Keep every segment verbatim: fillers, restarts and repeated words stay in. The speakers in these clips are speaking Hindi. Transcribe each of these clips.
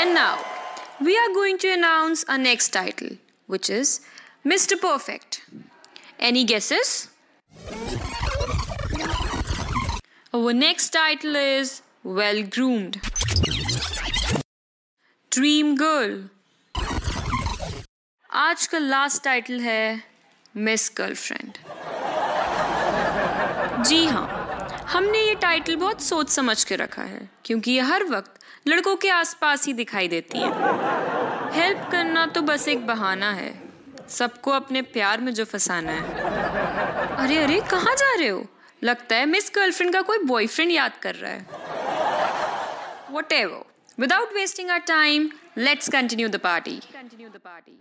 And now, we are going to announce our next title, which is Mister Perfect. Any guesses? Our next title is Well Groomed. Dream Girl. आज का लास्ट टाइटल है मिस गर्लफ्रेंड। जी हाँ, हमने ये टाइटल बहुत सोच समझ के रखा है क्योंकि ये हर वक्त लड़कों के आसपास ही दिखाई देती है। हेल्प करना तो बस एक बहाना है, सबको अपने प्यार में जो फंसाना है। अरे अरे कहाँ जा रहे हो? लगता है मिस गर्लफ्रेंड का कोई बॉयफ्रेंड याद कर रहा है। Whatever. Without wasting our time, let's continue the party. Continue the party.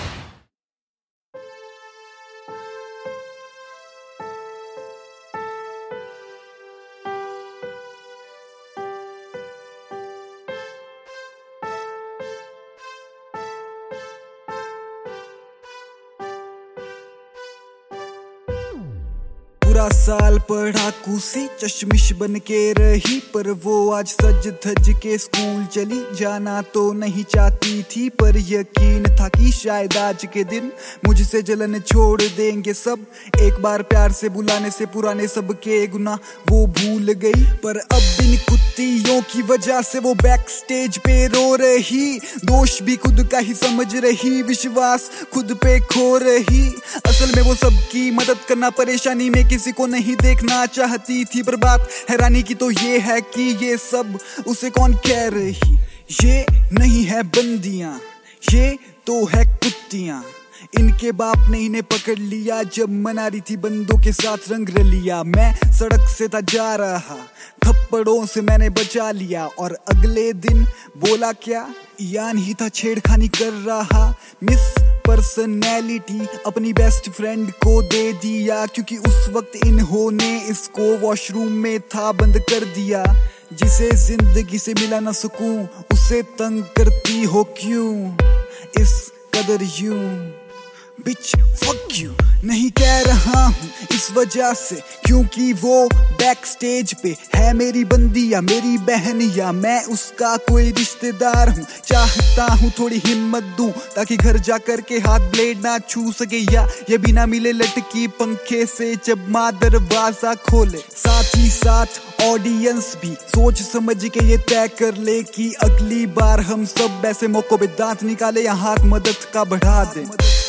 पूरा साल पढ़ाकू सी चश्मिश बन के रही, पर वो आज सज धज के स्कूल चली। जाना तो नहीं चाहती थी पर यकीन था कि शायद आज के दिन मुझसे जलन छोड़ देंगे सब। एक बार प्यार से बुलाने से पुराने सब के गुनाह वो भूल गई, पर अब इन कुत्तियों की वजह से वो बैक स्टेज पे रो रही। दोष भी खुद का ही समझ रही, विश्वास खुद पे खो रही। असल में वो सबकी मदद करना परेशानी में किसी को नहीं देखना चाहती थी, पर बात हैरानी की तो ये है कि ये सब उसे कौन कह रही। ये नहीं है बंदियां, ये तो है कुत्तियां। इनके बाप ने इन्हें पकड़ लिया जब मना रही थी बंदों के साथ रंग रलिया। मैं सड़क से था जा रहा, थप्पड़ों से मैंने बचा लिया, और अगले दिन बोला क्या यान ही था छेड़खानी कर रहा। मिस पर्सनैलिटी अपनी बेस्ट फ्रेंड को दे दिया क्योंकि उस वक्त इन्होंने इसको वॉशरूम में था बंद कर दिया। जिसे जिंदगी से मिला ना सुकून उसे तंग करती हो क्यों इस कदर यूं। बिच फक यू नहीं कह रहा हूँ इस वजह से क्योंकि वो बैक स्टेज पे है मेरी बंदी या मेरी बहन या मैं उसका कोई रिश्तेदार हूँ। चाहता हूँ थोड़ी हिम्मत दूं ताकि घर जाकर के हाथ ब्लेड ना छू सके, या ये भी ना मिले लटकी पंखे से जब माँ दरवाजा खोले। साथ ही साथ ऑडियंस भी सोच समझ के ये तय कर ले कि अगली बार हम सब ऐसे मौकों पे दांत निकाले या हाथ मदद का बढ़ा दे।